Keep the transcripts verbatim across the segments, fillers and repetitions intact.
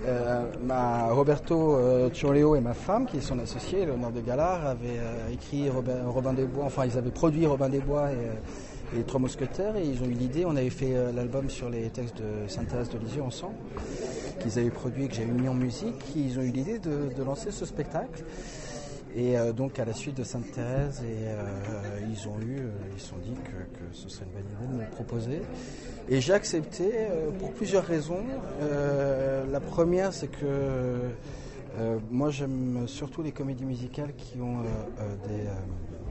Euh, ma, Roberto euh, Cioleo et ma femme, qui est son associé, Léonard de Galard, avaient euh, écrit Robin, Robin des Bois, enfin ils avaient produit Robin des Bois et, euh, et les Trois Mousquetaires, et ils ont eu l'idée, on avait fait euh, l'album sur les textes de Sainte-Thérèse de Lisieux ensemble, qu'ils avaient produit et que j'avais mis en musique. Ils ont eu l'idée de, de lancer ce spectacle. Et euh, donc à la suite de Sainte-Thérèse, et, euh, ils ont eu, euh, ils se sont dit que, que ce serait une bonne idée de me le proposer. Et j'ai accepté euh, pour plusieurs raisons. Euh, la première, c'est que euh, moi j'aime surtout les comédies musicales qui ont euh, euh, des... Euh,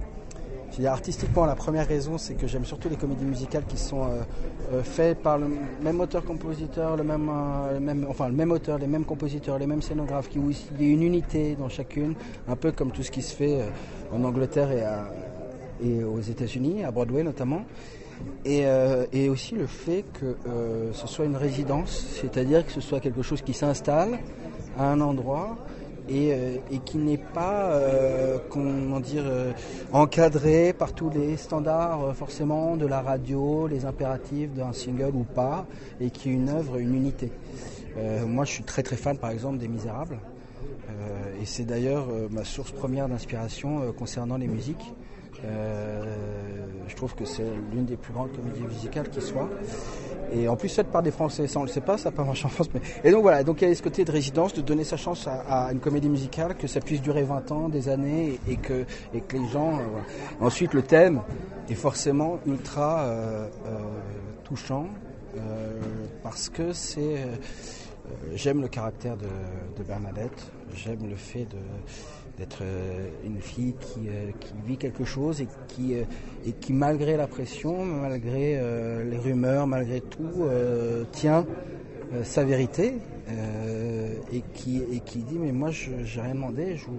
je veux dire, artistiquement, la première raison, c'est que j'aime surtout les comédies musicales qui sont euh, euh, faites par le même auteur-compositeur, le même, euh, le même, enfin le même auteur, les mêmes compositeurs, les mêmes scénographes, qui, où il y a une unité dans chacune, un peu comme tout ce qui se fait euh, en Angleterre et, à, et aux États-Unis, à Broadway notamment. Et, euh, et aussi le fait que euh, ce soit une résidence, c'est-à-dire que ce soit quelque chose qui s'installe à un endroit et, euh, et qui n'est pas euh, comment dire, euh, encadré par tous les standards euh, forcément de la radio, les impératifs d'un single ou pas, et qui est une œuvre, une unité. Euh, moi je suis très très fan par exemple des Misérables, euh, et c'est d'ailleurs euh, ma source première d'inspiration euh, concernant les musiques. Euh, je trouve que c'est l'une des plus grandes comédies musicales qui soit, et en plus faite par des Français, ça on le sait pas, ça n'a pas marché en France, mais... et donc voilà, donc il y a ce côté de résidence, de donner sa chance à, à une comédie musicale, que ça puisse durer vingt ans, des années, et, et, que, et que les gens euh, voilà. Ensuite le thème est forcément ultra euh, euh, touchant, euh, parce que c'est euh, j'aime le caractère de, de Bernadette, j'aime le fait de d'être une fille qui, euh, qui vit quelque chose et qui, euh, et qui malgré la pression, malgré euh, les rumeurs, malgré tout, euh, tient euh, sa vérité, euh, et, qui, et qui dit mais moi je j'ai rien demandé, je,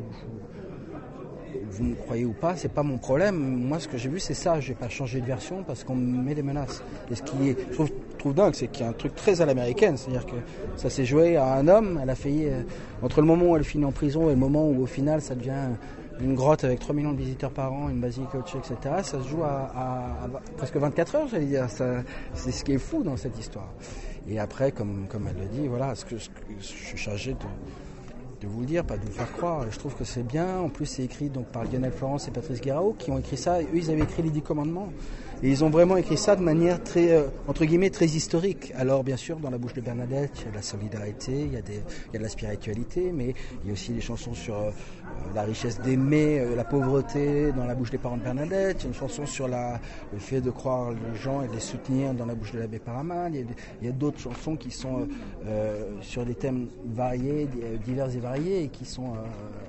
je, vous me croyez ou pas, c'est pas mon problème, moi ce que j'ai vu c'est ça, j'ai pas changé de version parce qu'on me met des menaces. Et ce qui est, je trouve, je trouve dingue, c'est qu'il y a un truc très à l'américaine, c'est-à-dire que ça s'est joué à un homme, elle a failli, euh, entre le moment où elle finit en prison et le moment où au final ça devient une grotte avec trois millions de visiteurs par an, une basilique au-dessus, et cetera, ça se joue à, à, à presque vingt-quatre heures, j'allais dire, ça, c'est ce qui est fou dans cette histoire. Et après, comme, comme elle le dit, voilà, ce que, ce que je suis chargé de de vous le dire, pas de vous faire croire. Je trouve que c'est bien. En plus, c'est écrit donc par Lionel Florence et Patrice Guérao qui ont écrit ça. Eux, ils avaient écrit les Dix Commandements. Et ils ont vraiment écrit ça de manière très, euh, entre guillemets, très historique. Alors, bien sûr, dans la bouche de Bernadette, il y a de la solidarité, il y a, des, il y a de la spiritualité, mais il y a aussi des chansons sur euh, la richesse d'aimer, euh, la pauvreté dans la bouche des parents de Bernadette. Il y a une chanson sur la, le fait de croire les gens et de les soutenir dans la bouche de l'abbé Paramal. Il y a, il y a d'autres chansons qui sont euh, euh, sur des thèmes variés, divers et variés, et qui sont euh,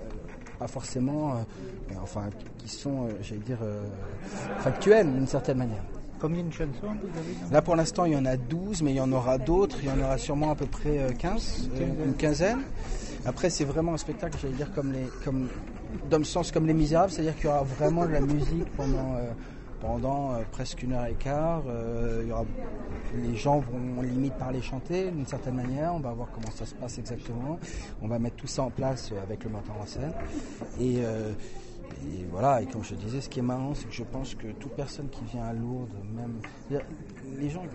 pas forcément, euh, enfin, qui sont, euh, j'allais dire, euh, factuels d'une certaine manière. Combien de chansons vous avez ? Là pour l'instant il y en a douze, mais il y en aura d'autres, il y en aura sûrement à peu près quinze, euh, une quinzaine. Après c'est vraiment un spectacle, j'allais dire, comme les, comme, dans le sens comme Les Misérables, c'est-à-dire qu'il y aura vraiment de la musique pendant... Euh, pendant euh, presque une heure et quart, euh, il y aura, les gens vont limite parler, chanter d'une certaine manière, on va voir comment ça se passe exactement, on va mettre tout ça en place avec le metteur en scène, et, euh, et voilà, et comme je disais, ce qui est marrant, c'est que je pense que toute personne qui vient à Lourdes, même les gens,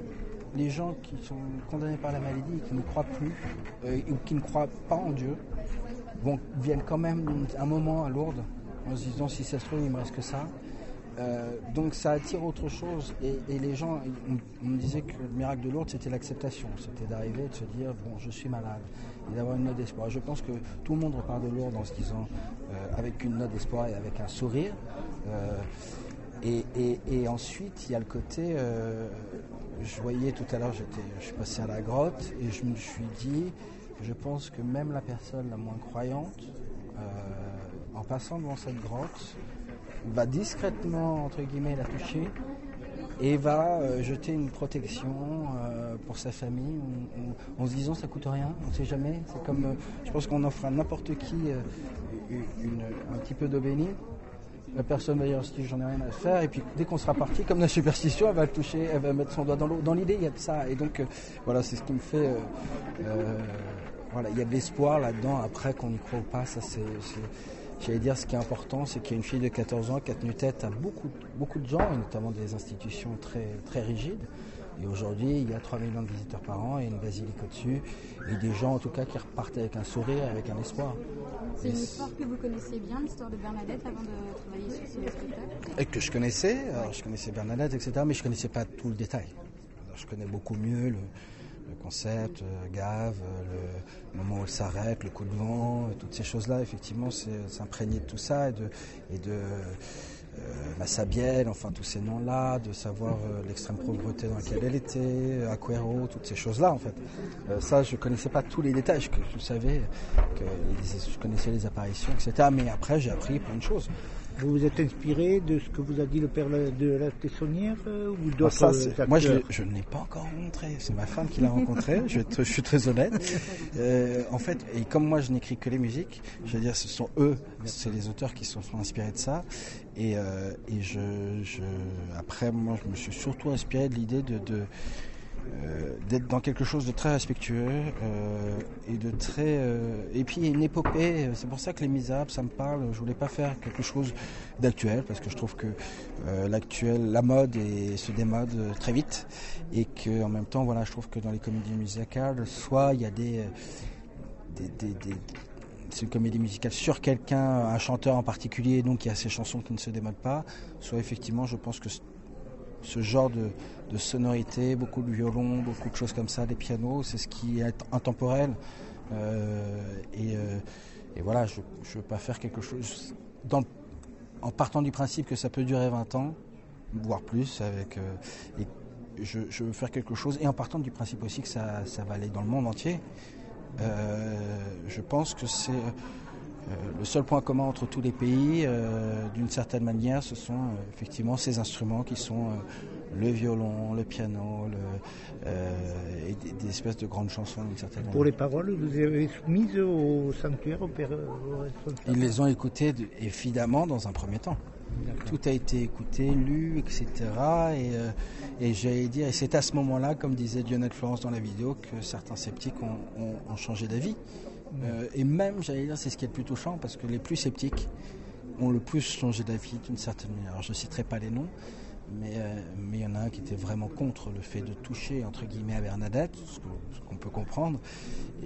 les gens qui sont condamnés par la maladie et qui ne croient plus, euh, ou qui ne croient pas en Dieu, vont, viennent quand même un moment à Lourdes en se disant si ça se trouve il me reste que ça. Euh, donc ça attire autre chose, et, et les gens, on, on me disait que le miracle de Lourdes c'était l'acceptation, c'était d'arriver et de se dire bon je suis malade et d'avoir une note d'espoir. Je pense que tout le monde repart de Lourdes en se disant euh, avec une note d'espoir et avec un sourire, euh, et, et, et ensuite il y a le côté, euh, je voyais tout à l'heure, j'étais, je suis passé à la grotte et je me suis dit, je pense que même la personne la moins croyante, euh, en passant devant cette grotte, va discrètement, entre guillemets, la toucher et va euh, jeter une protection euh, pour sa famille, en, en, en se disant ça coûte rien, on ne sait jamais. C'est comme, euh, je pense qu'on offre à n'importe qui euh, une, un petit peu d'eau bénie. La personne va dire si j'en ai rien à faire, et puis dès qu'on sera parti, comme la superstition, elle va le toucher, elle va mettre son doigt dans l'eau. Dans l'idée, il y a de ça, et donc euh, voilà, c'est ce qui me fait. Euh, euh, voilà, il y a de l'espoir là-dedans. Après, qu'on y croit ou pas, ça c'est. c'est J'allais dire, ce qui est important, c'est qu'il y a une fille de quatorze ans qui a tenu tête à beaucoup, beaucoup de gens, et notamment des institutions très, très rigides. Et aujourd'hui, il y a trois millions de visiteurs par an et une basilique au-dessus. Et des gens, en tout cas, qui repartent avec un sourire, avec un espoir. C'est une histoire que vous connaissiez bien, l'histoire de Bernadette, avant de travailler sur ce spectacle? Et que je connaissais. Alors, je connaissais Bernadette, et cetera, mais je ne connaissais pas tout le détail. Alors, je connais beaucoup mieux le, le concept, euh, Gave, euh, le moment où elle s'arrête, le coup de vent, euh, toutes ces choses-là. Effectivement, c'est s'imprégner de tout ça et de... Et de Euh, Massabielle, enfin tous ces noms-là, de savoir euh, l'extrême pauvreté dans laquelle elle était, euh, Aquero, toutes ces choses-là en fait. Euh, ça, je connaissais pas tous les détails, je, je savais que je connaissais les apparitions, et cetera. Mais après, j'ai appris plein de choses. Vous vous êtes inspiré de ce que vous a dit le père de la Tessonnière euh, ou d'autres ah, ça, acteurs? Moi, je, je ne l'ai pas encore rencontré. C'est ma femme qui l'a rencontré. je, je suis très honnête. Euh, en fait, et comme moi, je n'écris que les musiques, je veux dire, ce sont eux, c'est les auteurs qui se sont inspirés de ça. Et, euh, et je, je, après, moi, je me suis surtout inspiré de l'idée de, de Euh, d'être dans quelque chose de très respectueux euh, et de très euh, et puis une épopée. C'est pour ça que Les Misérables, ça me parle. Je voulais pas faire quelque chose d'actuel parce que je trouve que euh, l'actuel, la mode et se démode très vite et que en même temps, voilà, je trouve que dans les comédies musicales, soit il y a des, des, des, des c'est une comédie musicale sur quelqu'un, un chanteur en particulier, donc il y a ces chansons qui ne se démodent pas. Soit effectivement, je pense que ce genre de, de sonorité, beaucoup de violon, beaucoup de choses comme ça, des pianos, c'est ce qui est intemporel. Euh, et, euh, et voilà, je ne veux pas faire quelque chose dans, en partant du principe que ça peut durer vingt ans, voire plus, avec, euh, et je, je veux faire quelque chose, et en partant du principe aussi que ça, ça va aller dans le monde entier. Euh, je pense que c'est euh, le seul point commun entre tous les pays, euh, d'une certaine manière, ce sont euh, effectivement ces instruments qui sont euh, le violon, le piano, le, euh, et des, des espèces de grandes chansons d'une certaine manière. Pour les paroles, vous avez soumises au sanctuaire, au père. Ils les ont écoutées évidemment dans un premier temps. Tout a été écouté, lu, et cetera. Et, euh, et j'allais dire, et c'est à ce moment-là, comme disait Lionel Florence dans la vidéo, que certains sceptiques ont, ont, ont changé d'avis. Euh, et même, j'allais dire, c'est ce qui est le plus touchant, parce que les plus sceptiques ont le plus changé d'avis d'une certaine manière. Alors, je ne citerai pas les noms, mais euh, mais il y en a un qui était vraiment contre le fait de toucher, entre guillemets, à Bernadette, ce, que, ce qu'on peut comprendre, et,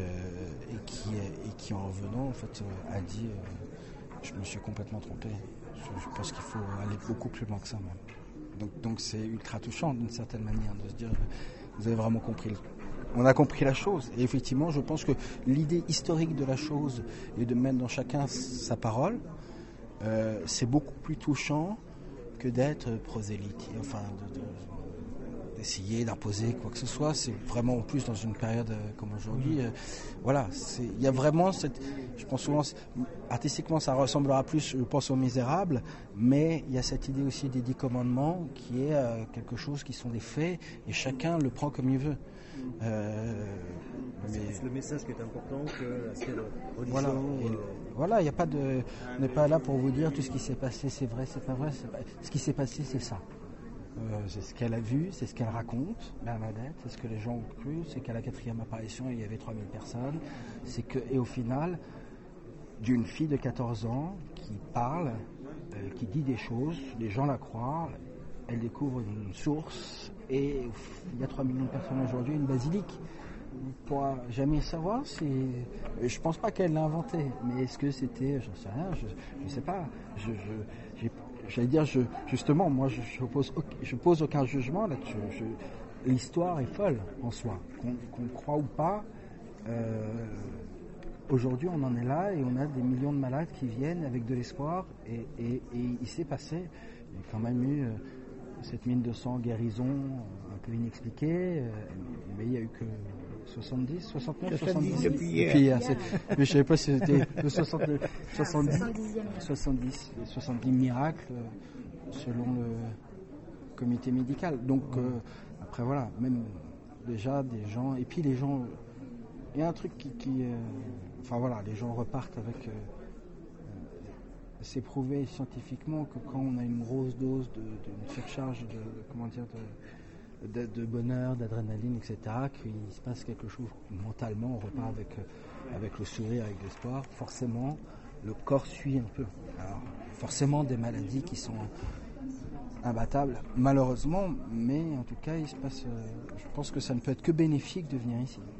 euh, et, qui, et qui, en revenant, en fait, euh, a dit euh, je me suis complètement trompé. Je, je pense qu'il faut aller beaucoup plus loin que ça, même. Donc, donc c'est ultra touchant, d'une certaine manière, de se dire vous avez vraiment compris le On a compris la chose. Et effectivement, je pense que l'idée historique de la chose et de mettre dans chacun sa parole, euh, c'est beaucoup plus touchant que d'être prosélyte. Enfin, de, de, d'essayer d'imposer quoi que ce soit. C'est vraiment en plus dans une période euh, comme aujourd'hui. Euh, voilà, il y a vraiment cette. Je pense souvent, artistiquement, ça ressemblera plus, je pense, aux Misérables, mais il y a cette idée aussi des dix commandements qui est euh, quelque chose qui sont des faits et chacun le prend comme il veut. Euh, mais... C'est le message qui est important que l'aspect religion. Voilà, et, euh... voilà, il n'y a pas de, on n'est pas là pour vous dire tout ce qui s'est passé, c'est vrai, c'est pas vrai. C'est pas, ce qui s'est passé, c'est ça. Euh, c'est ce qu'elle a vu, c'est ce qu'elle raconte, Bernadette, c'est ce que les gens ont cru, c'est qu'à la quatrième apparition, il y avait trois mille personnes. C'est que, et au final, d'une fille de quatorze ans qui parle, euh, qui dit des choses, les gens la croient, elle découvre une source. Et il y a trois millions de personnes aujourd'hui, une basilique. On ne pourra jamais savoir si. Je ne pense pas qu'elle l'a inventé, mais est-ce que c'était. J'en sais rien, je ne sais pas. Je, je, j'ai, j'allais dire, je, justement, moi, je ne pose, je pose aucun jugement là-dessus. Je, l'histoire est folle en soi. Qu'on, qu'on croit ou pas, euh, aujourd'hui, on en est là et on a des millions de malades qui viennent avec de l'espoir. Et, et, et il s'est passé, il y a quand même eu. Euh, cette mine de sang guérison un peu inexpliquée, euh, mais il n'y a eu que soixante-dix, soixante-neuf, soixante-dix depuis hier. Depuis hier c'est, mais je ne savais pas si c'était le soixante-dix, soixante-dix, soixante-dix, soixante-dix miracles euh, selon le comité médical. Donc euh, après voilà, même déjà des gens, et puis les gens, il y a un truc qui, qui euh, enfin voilà, les gens repartent avec. Euh, C'est prouvé scientifiquement que quand on a une grosse dose de, de une surcharge de, de comment dire de, de, de bonheur, d'adrénaline, et cetera, qu'il se passe quelque chose mentalement, on repart avec avec le sourire, avec l'espoir. Forcément, le corps suit un peu. Alors, forcément, des maladies qui sont imbattable, malheureusement, mais en tout cas, il se passe, euh, je pense que ça ne peut être que bénéfique de venir ici.